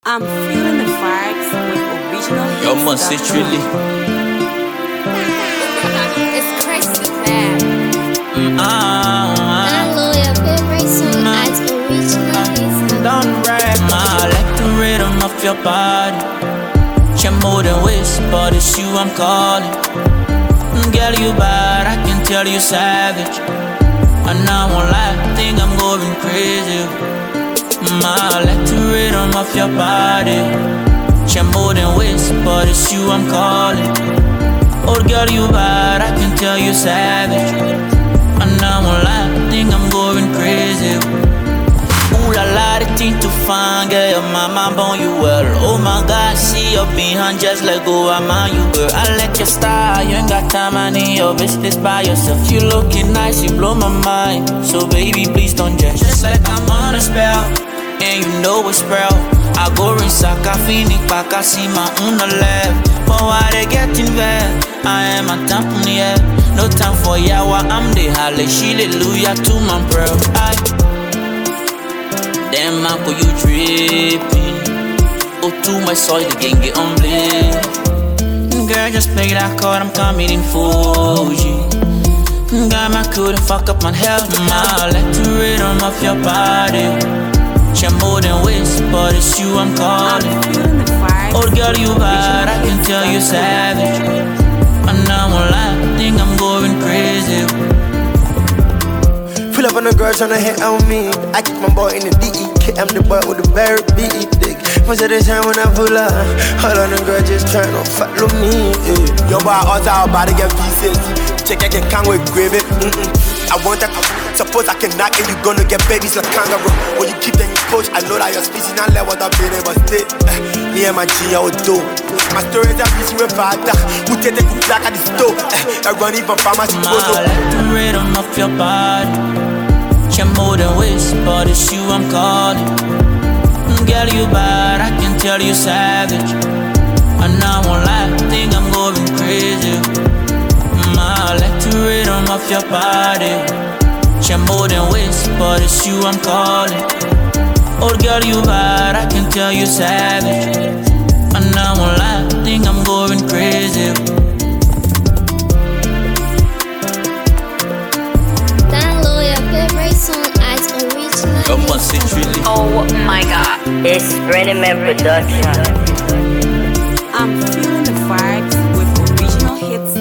I'm feeling the vibes with original hits. Yo, man, c'est truly. It's crazy bad. Hallelujah, favorite song as original hits. Don't brag, I like the rhythm of your body. You're more than whisper, it's you I'm calling. Girl, you bad, I can tell you savage. And I won't lie, think I'm going crazy. I like the rhythm of your body. You're more than whisper, it's you I'm calling. Oh girl, you bad, I can tell you savage. And I won't lie, think I'm going crazy. Ooh la la, the thing to find, girl, your mama born you well. Oh my God, see your behind, just let go, I'm on you, girl. I let you style, you ain't got time, I need your business by yourself. You looking nice, you blow my mind. So baby, please don't judge. Just like I'm on a spell, and you know it's real. I go rinse a coffee, pack, I see my own left. But why they getting bad? I am a tampon, yeah. No time for yawa, I'm the hallelujah to my bro. Damn, man, could you tripping? Oh, too much soil, the gang get on blame. Girl, just play that card, I'm coming in Fuji. Got my cool and fuck up my health. I like the rhythm of your body. You're more than whisper, it's you I'm calling. Feeling the vibes. Oh girl, you bad, I can tell you savage. And I won't lie, think I'm going crazy. Pull up on a girl tryna hit on me. I keep my boy in the DEK, I'm the boy with the very big dick. Most of the time when I pull up, all on the girl just tryna follow me. Yo, boy, all about to get pieces. Check, I can't with gravy. I want that. Suppose I can knock and you gonna get babies like kangaroo. When you keep them push, I know that your species not let what I'm feeling, but still, me and my G, I would do. My stories are busy with father. Who take the black at the store? I run even pharmacy photo. I like the rhythm of your body. You're more than whisper, it's you I'm calling. Girl, you bad, I can tell you savage. And I won't lie, think I'm going crazy. I like the rhythm of your body. You're more than whisper, it's you I'm calling. Oh girl, you bad, I can tell you savage. And I won't lie, think I'm going crazy. Download your favorite song as original Come on, hits. c'est truly. Oh my God, it's Renneman Production. I'm feeling the vibes with original hits.